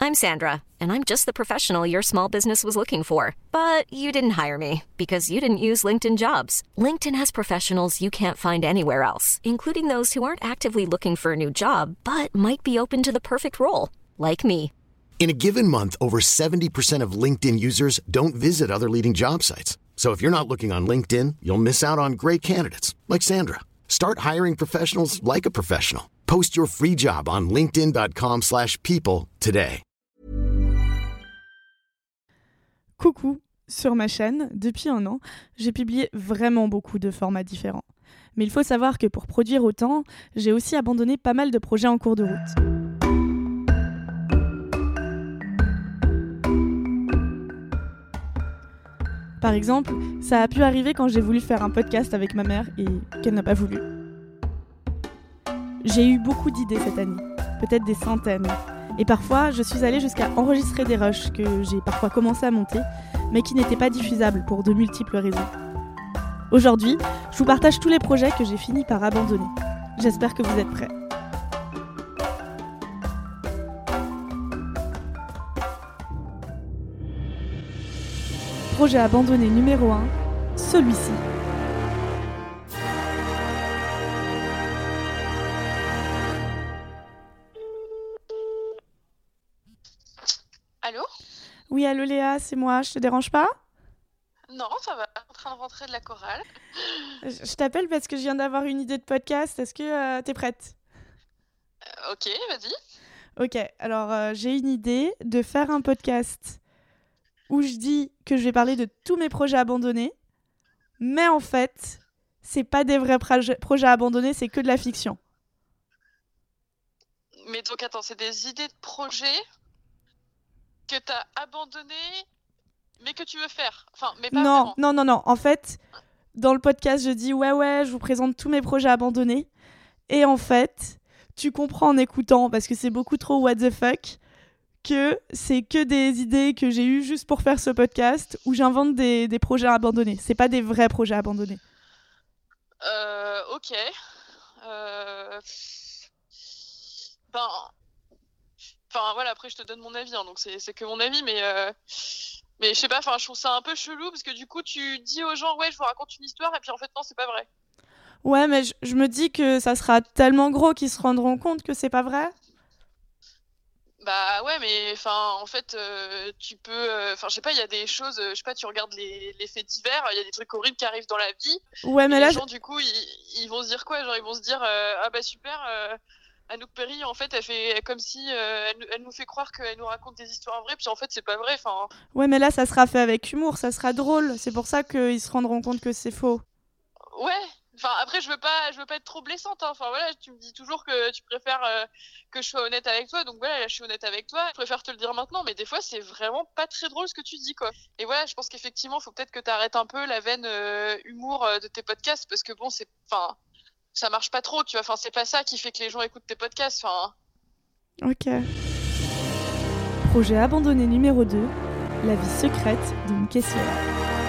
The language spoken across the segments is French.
I'm Sandra, and I'm just the professional your small business was looking for. But you didn't hire me because you didn't use LinkedIn Jobs. LinkedIn has professionals you can't find anywhere else, including those who aren't actively looking for a new job, but might be open to the perfect role, like me. In a given month, over 70% of LinkedIn users don't visit other leading job sites. So if you're not looking on LinkedIn, you'll miss out on great candidates like Sandra. Start hiring professionals like a professional. Post your free job on linkedin.com/people today. Coucou, sur ma chaîne, depuis 1 an, j'ai publié vraiment beaucoup de formats différents. Mais il faut savoir que pour produire autant, j'ai aussi abandonné pas mal de projets en cours de route. Par exemple, ça a pu arriver quand j'ai voulu faire un podcast avec ma mère et qu'elle n'a pas voulu. J'ai eu beaucoup d'idées cette année, peut-être des centaines. Et parfois, je suis allée jusqu'à enregistrer des rushs que j'ai parfois commencé à monter, mais qui n'étaient pas diffusables pour de multiples raisons. Aujourd'hui, je vous partage tous les projets que j'ai fini par abandonner. J'espère que vous êtes prêts. Projet abandonné numéro 1, celui-ci. Allô ? Oui, allô Léa, c'est moi, je te dérange pas ? Non, ça va, en train de rentrer de la chorale. Je t'appelle parce que je viens d'avoir une idée de podcast, est-ce que t'es prête ? Ok, vas-y. Ok, alors j'ai une idée de faire un podcast où je dis que je vais parler de tous mes projets abandonnés, mais en fait, c'est pas des vrais projets abandonnés, c'est que de la fiction. Mais donc attends, c'est des idées de projets que t'as abandonnées, mais que tu veux faire. Enfin, mais pas Non, vraiment. non. En fait, dans le podcast, je dis ouais, je vous présente tous mes projets abandonnés. Et en fait, tu comprends en écoutant, parce que c'est beaucoup trop what the fuck, que c'est que des idées que j'ai eues juste pour faire ce podcast où j'invente des projets abandonnés. C'est pas des vrais projets abandonnés. Ok. Ben... Enfin voilà, après je te donne mon avis, hein, donc c'est que mon avis, mais je sais pas, enfin je trouve ça un peu chelou parce que du coup tu dis aux gens ouais je vous raconte une histoire et puis en fait non c'est pas vrai. Ouais, mais je me dis que ça sera tellement gros qu'ils se rendront compte que c'est pas vrai. Bah ouais, mais enfin en fait tu peux, enfin je sais pas, il y a des choses, je sais pas, tu regardes les faits divers, il y a des trucs horribles qui arrivent dans la vie. Ouais, Et mais les là, gens du coup ils vont se dire quoi, genre ils vont se dire ah bah super. Anouk Perry, en fait, elle fait comme si elle nous fait croire qu'elle nous raconte des histoires vraies, puis en fait, c'est pas vrai. Enfin, ouais, mais là, ça sera fait avec humour, ça sera drôle. C'est pour ça qu'ils se rendront compte que c'est faux. ouais. Enfin, après, je veux pas être trop blessante. Hein. Enfin, voilà, tu me dis toujours que tu préfères que je sois honnête avec toi. Donc voilà, là, je suis honnête avec toi. Je préfère te le dire maintenant, mais des fois, c'est vraiment pas très drôle ce que tu dis, quoi. Et voilà, je pense qu'effectivement, faut peut-être que tu arrêtes un peu la veine humour de tes podcasts, parce que bon, enfin, ça marche pas trop, tu vois. Enfin, c'est pas ça qui fait que les gens écoutent tes podcasts. Enfin. Ok. Projet abandonné numéro 2, la vie secrète d'une caissière.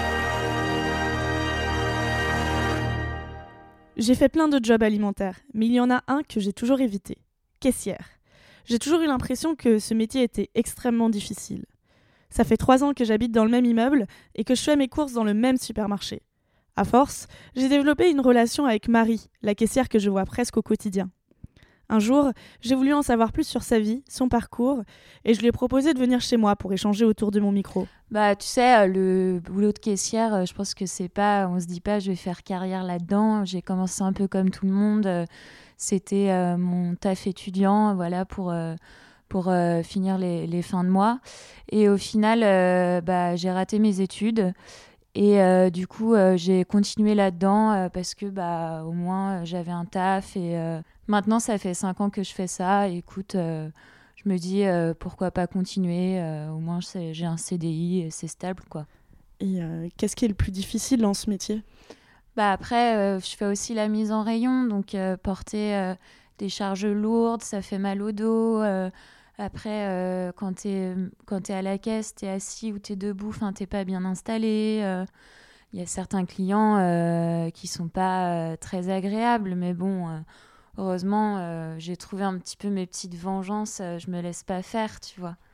J'ai fait plein de jobs alimentaires, mais il y en a un que j'ai toujours évité, caissière. J'ai toujours eu l'impression que ce métier était extrêmement difficile. Ça fait 3 ans que j'habite dans le même immeuble et que je fais mes courses dans le même supermarché. À force, j'ai développé une relation avec Marie, la caissière que je vois presque au quotidien. Un jour, j'ai voulu en savoir plus sur sa vie, son parcours, et je lui ai proposé de venir chez moi pour échanger autour de mon micro. Bah, tu sais, le boulot de caissière, je pense que c'est pas... On se dit pas, je vais faire carrière là-dedans. J'ai commencé un peu comme tout le monde. C'était mon taf étudiant, voilà, pour finir les fins de mois. Et au final, j'ai raté mes études. Et du coup, j'ai continué là-dedans parce que au moins, j'avais un taf. Et maintenant, ça fait 5 ans que je fais ça. Et, écoute, je me dis pourquoi pas continuer. Au moins, j'ai un CDI et c'est stable, quoi. Et qu'est-ce qui est le plus difficile dans ce métier ? Après, je fais aussi la mise en rayon. Donc, porter des charges lourdes, ça fait mal au dos. Après, quand t'es à la caisse, t'es assis ou t'es debout, t'es pas bien installé. Il y a certains clients qui sont pas très agréables, mais bon, heureusement, j'ai trouvé un petit peu mes petites vengeances. Je me laisse pas faire, tu vois.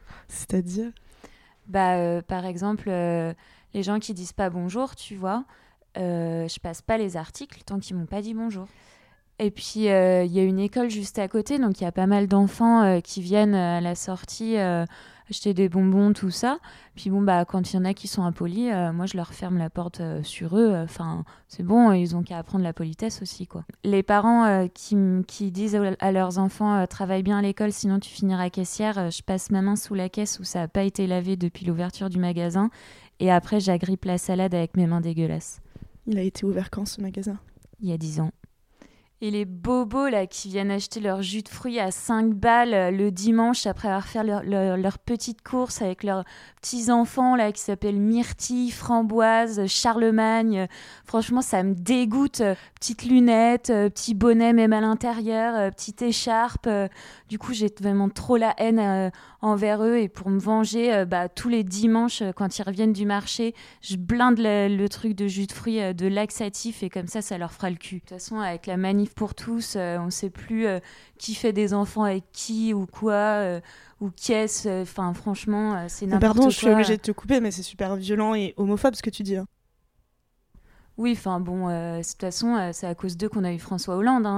C'est-à-dire ? Par exemple, les gens qui disent pas bonjour, tu vois, je passe pas les articles tant qu'ils m'ont pas dit bonjour. Et puis, il y a une école juste à côté, donc il y a pas mal d'enfants qui viennent à la sortie acheter des bonbons, tout ça. Puis quand il y en a qui sont impolis, moi, je leur ferme la porte sur eux. Enfin, c'est bon, ils ont qu'à apprendre la politesse aussi, quoi. Les parents qui disent à leurs enfants « travaille bien à l'école, sinon tu finiras caissière », je passe ma main sous la caisse où ça n'a pas été lavé depuis l'ouverture du magasin. Et après, j'agrippe la salade avec mes mains dégueulasses. Il a été ouvert quand, ce magasin ? Il y a 10 ans. Et les bobos là, qui viennent acheter leur jus de fruits à 5 balles le dimanche après avoir fait leur petite course avec leurs petits-enfants là, qui s'appellent Myrtille, Framboise, Charlemagne. Franchement, ça me dégoûte. Petites lunettes, petit bonnet même à l'intérieur, petite écharpe. Du coup, j'ai vraiment trop la haine envers eux. Et pour me venger, tous les dimanches, quand ils reviennent du marché, je blinde le truc de jus de fruits, de laxatif. Et comme ça leur fera le cul. De toute façon, avec la manif pour tous, on ne sait plus qui fait des enfants avec qui ou quoi, ou qu'est-ce. Enfin, franchement, c'est n'importe quoi. Pardon, je suis obligée de te couper, mais c'est super violent et homophobe ce que tu dis. Hein. Oui, enfin bon, de toute façon, c'est à cause d'eux qu'on a eu François Hollande.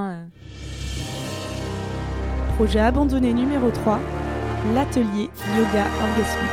Projet abandonné numéro 3, l'atelier yoga orgasmique.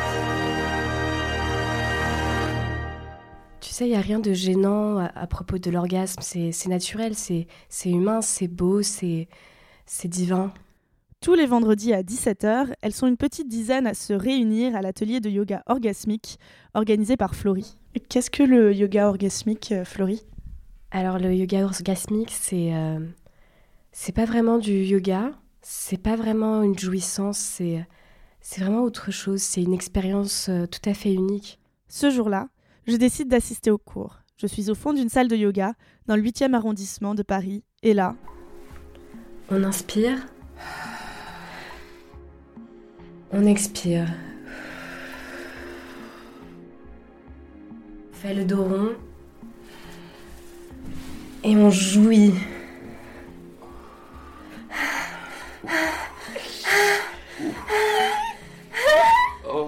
Tu sais, il n'y a rien de gênant à propos de l'orgasme. C'est naturel, c'est humain, c'est beau, c'est divin. Tous les vendredis à 17h, elles sont une petite dizaine à se réunir à l'atelier de yoga orgasmique organisé par Florie. Qu'est-ce que le yoga orgasmique, Florie ? Alors, le yoga orgasmique, c'est pas vraiment du yoga, c'est pas vraiment une jouissance, c'est vraiment autre chose. C'est une expérience tout à fait unique. Ce jour-là, je décide d'assister au cours. Je suis au fond d'une salle de yoga dans le 8e arrondissement de Paris. Et là... On inspire. On expire. On fait le dos rond. Et on jouit. Oh.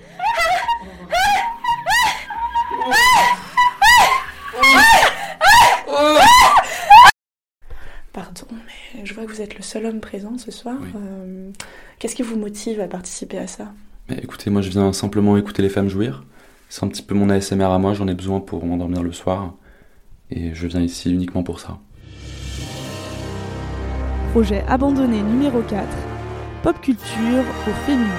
Pardon, mais je vois que vous êtes le seul homme présent ce soir. Oui. Qu'est-ce qui vous motive à participer à ça ? Écoutez, moi je viens simplement écouter les femmes jouir. C'est un petit peu mon ASMR à moi, j'en ai besoin pour m'endormir le soir. Et je viens ici uniquement pour ça. Projet abandonné numéro 4, pop culture au féminin.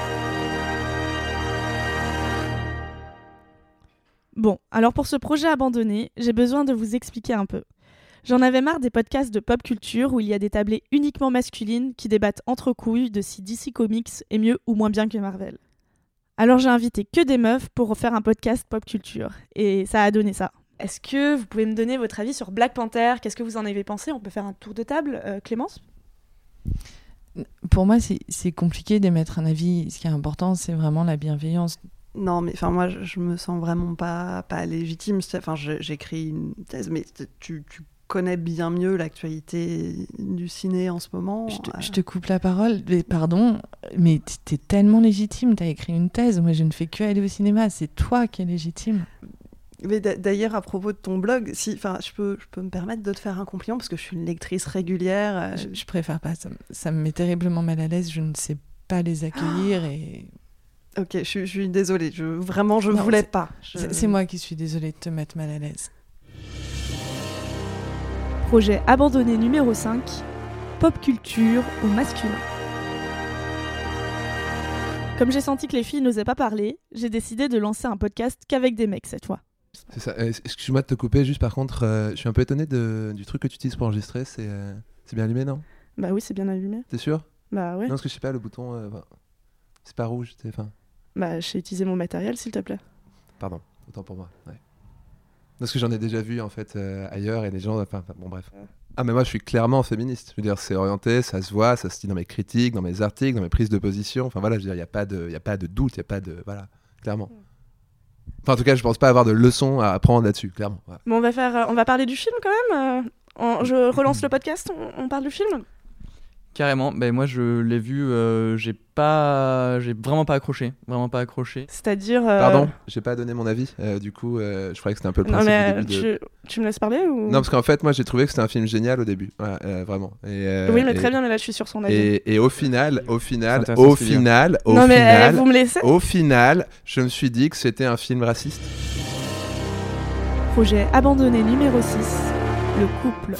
Bon, alors pour ce projet abandonné, j'ai besoin de vous expliquer un peu. J'en avais marre des podcasts de pop culture où il y a des tablées uniquement masculines qui débattent entre couilles de si DC Comics est mieux ou moins bien que Marvel. Alors j'ai invité que des meufs pour faire un podcast pop culture, et ça a donné ça. Est-ce que vous pouvez me donner votre avis sur Black Panther ? Qu'est-ce que vous en avez pensé ? On peut faire un tour de table, Clémence ? Pour moi, c'est compliqué d'émettre un avis. Ce qui est important, c'est vraiment la bienveillance. Non, mais moi, je me sens vraiment pas légitime. Enfin, j'écris une thèse, mais tu connais bien mieux l'actualité du ciné en ce moment. Je te coupe la parole, mais pardon, mais t'es tellement légitime, t'as écrit une thèse. Moi, je ne fais que aller au cinéma. C'est toi qui es légitime. Mais d'ailleurs, à propos de ton blog, je peux me permettre de te faire un compliment parce que je suis une lectrice régulière. Je préfère pas. Ça me met terriblement mal à l'aise. Je ne sais pas les accueillir et... Ok, je suis désolée. Je voulais pas. C'est moi qui suis désolée de te mettre mal à l'aise. Projet abandonné numéro 5, pop culture au masculin. Comme j'ai senti que les filles n'osaient pas parler, j'ai décidé de lancer un podcast qu'avec des mecs cette fois. C'est ça. Excuse-moi de te couper, juste par contre, je suis un peu étonné du truc que tu utilises pour enregistrer. C'est bien allumé, non ? Bah oui, c'est bien allumé. T'es sûr ? Bah ouais. Non, parce que je sais pas, le bouton, c'est pas rouge. Bah j'ai utilisé mon matériel, s'il te plaît. Pardon, autant pour moi. Ouais. Parce que j'en ai déjà vu en fait ailleurs et les gens. Bon, bref. Ah, mais moi je suis clairement féministe. Je veux dire, c'est orienté, ça se voit, ça se dit dans mes critiques, dans mes articles, dans mes prises de position. Enfin voilà, je veux dire, il n'y a pas de doute, il n'y a pas de. Voilà, clairement. Enfin, en tout cas, je pense pas avoir de leçons à apprendre là-dessus, clairement. Ouais. Bon, on va parler du film quand même. Je relance le podcast, on parle du film. Carrément, moi je l'ai vu, j'ai vraiment pas accroché, C'est-à-dire... Pardon, j'ai pas donné mon avis, du coup je croyais que c'était un peu le principe du début tu me laisses parler ou... Non, parce qu'en fait moi j'ai trouvé que c'était un film génial au début, vraiment. Oui mais très bien, mais là je suis sur son avis. Et au final, vous me laissez ? Au final, je me suis dit que c'était un film raciste. Projet abandonné numéro 6, le couple.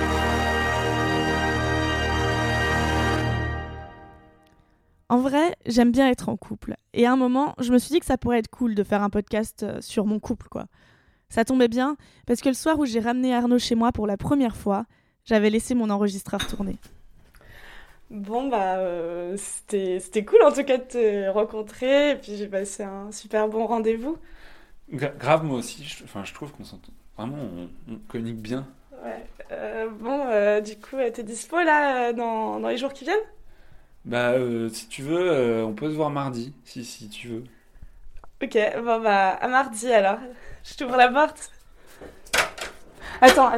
En vrai, j'aime bien être en couple. Et à un moment, je me suis dit que ça pourrait être cool de faire un podcast sur mon couple, quoi. Ça tombait bien, parce que le soir où j'ai ramené Arnaud chez moi pour la première fois, j'avais laissé mon enregistreur tourner. Bon, c'était cool en tout cas de te rencontrer, et puis j'ai passé un super bon rendez-vous. Grave, moi aussi, je trouve qu'on s'entend. Vraiment, on communique bien. Ouais. Du coup, t'es dispo là, dans les jours qui viennent ? Si tu veux, on peut se voir mardi, si tu veux. Ok, à mardi alors. Je t'ouvre la porte. Attends.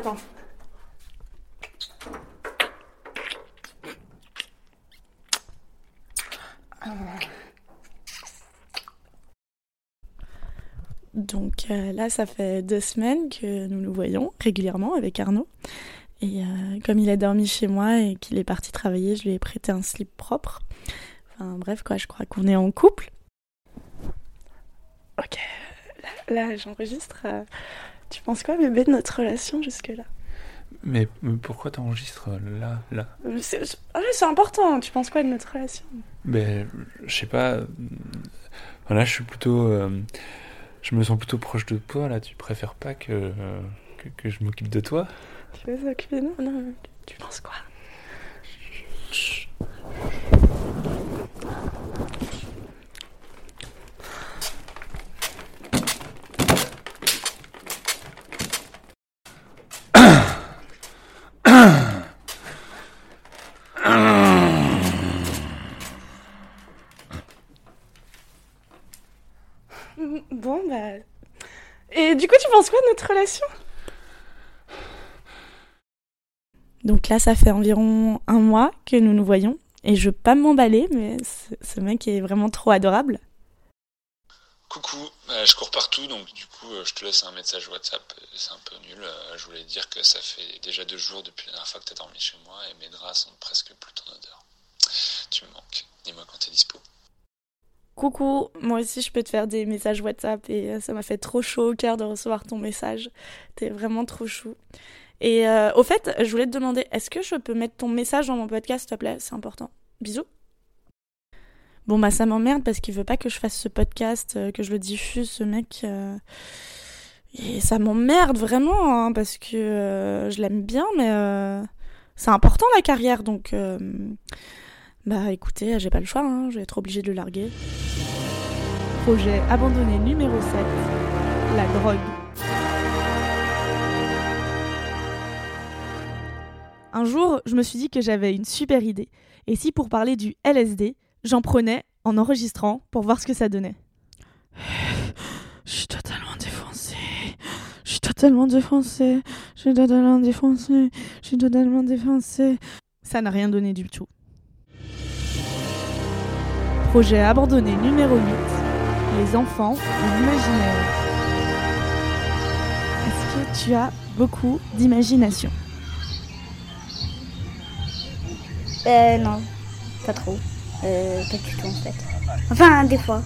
Donc là, ça fait 2 semaines que nous nous voyons régulièrement avec Arnaud. Et comme il a dormi chez moi et qu'il est parti travailler, je lui ai prêté un slip propre. Enfin bref, quoi, je crois qu'on est en couple. Ok, là j'enregistre. Tu penses quoi, bébé, de notre relation jusque-là ? Mais pourquoi t'enregistres là ? C'est important, tu penses quoi de notre relation ? Je sais pas. Là, je suis plutôt... je me sens plutôt proche de toi, là. Tu préfères pas que je m'occupe de toi ? Tu veux s'occuper de nous ? Non, tu penses quoi ? Et du coup, tu penses quoi de notre relation ? Donc là, ça fait environ 1 mois que nous nous voyons. Et je veux pas m'emballer, mais ce mec est vraiment trop adorable. Coucou, je cours partout, donc du coup, je te laisse un message WhatsApp. C'est un peu nul. Je voulais te dire que ça fait déjà 2 jours depuis la dernière fois que t'as dormi chez moi et mes draps sentent presque plus ton odeur. Tu me manques. Dis-moi quand t'es dispo. Coucou, moi aussi je peux te faire des messages WhatsApp et ça m'a fait trop chaud au cœur de recevoir ton message. T'es vraiment trop chou. Et au fait, je voulais te demander, est-ce que je peux mettre ton message dans mon podcast, s'il te plaît ? C'est important. Bisous. Bon, ça m'emmerde parce qu'il veut pas que je fasse ce podcast, que je le diffuse, ce mec. Et ça m'emmerde vraiment, hein, parce que je l'aime bien, mais c'est important la carrière, donc... écoutez, j'ai pas le choix, hein, je vais être obligée de le larguer. Projet abandonné numéro 7, la drogue. Un jour, je me suis dit que j'avais une super idée. Et si pour parler du LSD, j'en prenais en enregistrant pour voir ce que ça donnait. Je suis totalement défoncée. Ça n'a rien donné du tout. Projet abandonné numéro 8, les enfants et l'imaginaire. Est-ce que tu as beaucoup d'imagination ? Non, pas trop. Pas du tout en fait. Enfin, des fois.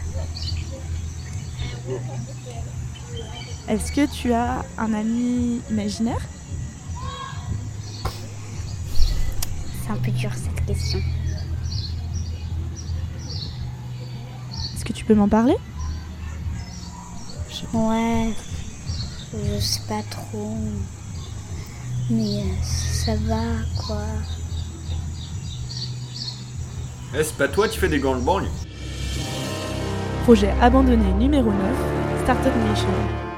Est-ce que tu as un ami imaginaire ? C'est un peu dur cette question. Est-ce que tu peux m'en parler ? Ouais, je sais pas trop. Mais ça va quoi. C'est pas toi, tu fais des gants de banlieue. Projet abandonné numéro 9, Startup Nation.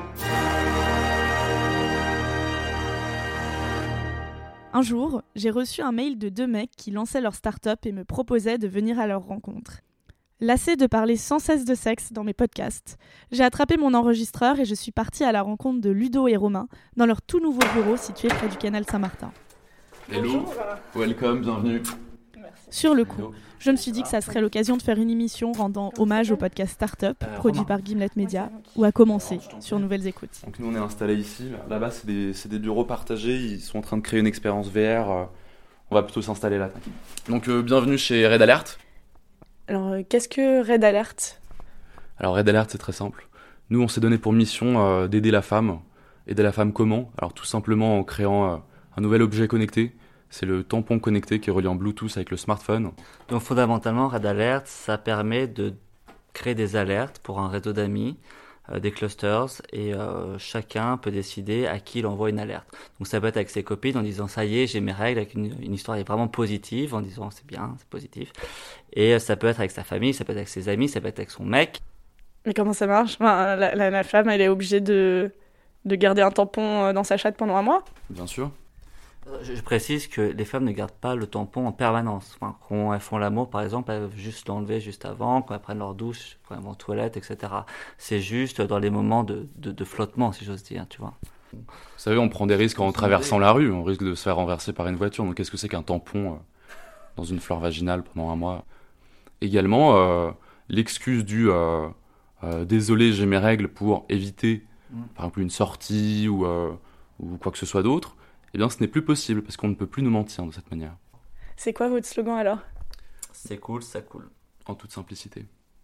Un jour, j'ai reçu un mail de 2 mecs qui lançaient leur start-up et me proposaient de venir à leur rencontre. Lassée de parler sans cesse de sexe dans mes podcasts, j'ai attrapé mon enregistreur et je suis partie à la rencontre de Ludo et Romain dans leur tout nouveau bureau situé près du canal Saint-Martin. Hello, welcome, bienvenue. Sur le coup, je me suis dit que ça serait l'occasion de faire une émission rendant hommage au podcast Startup, produit par Gimlet Media, ou à commencer sur Nouvelles Écoutes. Donc nous on est installés ici, là-bas c'est des bureaux partagés, ils sont en train de créer une expérience VR, on va plutôt s'installer là. Donc bienvenue chez Red Alert. Alors qu'est-ce que Red Alert ? Alors Red Alert c'est très simple, nous on s'est donné pour mission d'aider la femme. Aider la femme comment ? Alors tout simplement en créant un nouvel objet connecté. C'est le tampon connecté qui est relié en Bluetooth avec le smartphone. Donc fondamentalement, Red Alert, ça permet de créer des alertes pour un réseau d'amis, des clusters, et chacun peut décider à qui il envoie une alerte. Donc ça peut être avec ses copines en disant ça y est, j'ai mes règles, avec une histoire vraiment positive, en disant c'est bien, c'est positif. Et ça peut être avec sa famille, ça peut être avec ses amis, ça peut être avec son mec. Mais comment ça marche ? Enfin, la femme, elle est obligée de garder un tampon dans sa chatte pendant un mois ? Bien sûr. Je précise que les femmes ne gardent pas le tampon en permanence. Enfin, quand elles font l'amour, par exemple, elles peuvent juste l'enlever juste avant, quand elles prennent leur douche, quand elles vont aux toilettes, etc. C'est juste dans les moments de flottement, si j'ose dire, tu vois. Vous savez, on prend des risques en traversant la rue, on risque de se faire renverser par une voiture. Donc qu'est-ce que c'est qu'un tampon dans une fleur vaginale pendant un mois ? Également, l'excuse du désolé, j'ai mes règles pour éviter, par exemple, une sortie ou quoi que ce soit d'autre. Eh bien, ce n'est plus possible, parce qu'on ne peut plus nous mentir de cette manière. C'est quoi votre slogan, alors ? C'est cool, ça coule. En toute simplicité.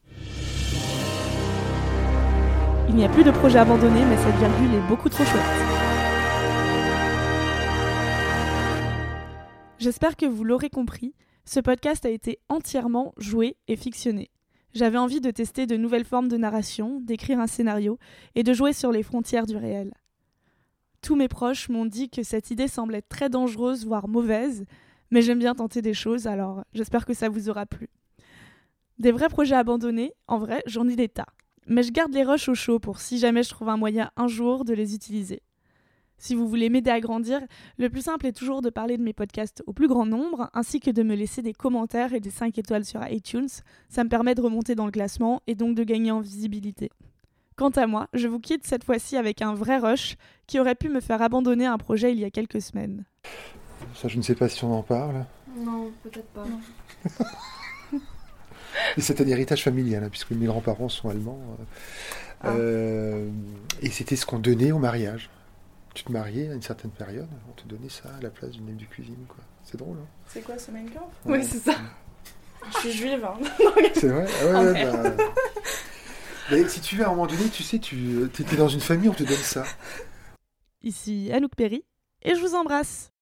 Il n'y a plus de projet abandonné, mais cette virgule est beaucoup trop chouette. J'espère que vous l'aurez compris, ce podcast a été entièrement joué et fictionné. J'avais envie de tester de nouvelles formes de narration, d'écrire un scénario et de jouer sur les frontières du réel. Tous mes proches m'ont dit que cette idée semblait très dangereuse, voire mauvaise, mais j'aime bien tenter des choses, alors j'espère que ça vous aura plu. Des vrais projets abandonnés, en vrai, j'en ai des tas. Mais je garde les rushs au chaud pour si jamais je trouve un moyen un jour de les utiliser. Si vous voulez m'aider à grandir, le plus simple est toujours de parler de mes podcasts au plus grand nombre, ainsi que de me laisser des commentaires et des 5 étoiles sur iTunes. Ça me permet de remonter dans le classement et donc de gagner en visibilité. Quant à moi, je vous quitte cette fois-ci avec un vrai rush qui aurait pu me faire abandonner un projet il y a quelques semaines. Ça, je ne sais pas si on en parle. Non, peut-être pas. Et c'est un héritage familial, puisque mes grands-parents sont allemands. Et c'était ce qu'on donnait au mariage. Tu te mariais à une certaine période, on te donnait ça à la place d'une aide de cuisine, quoi. C'est drôle, hein ? C'est quoi, ce Mein Kampf ? Ouais. Oui, c'est ça. Je suis juive, hein. C'est vrai ? Mais si tu veux, à un moment donné, tu sais, tu étais dans une famille, on te donne ça. Ici Anouk Perry, et je vous embrasse.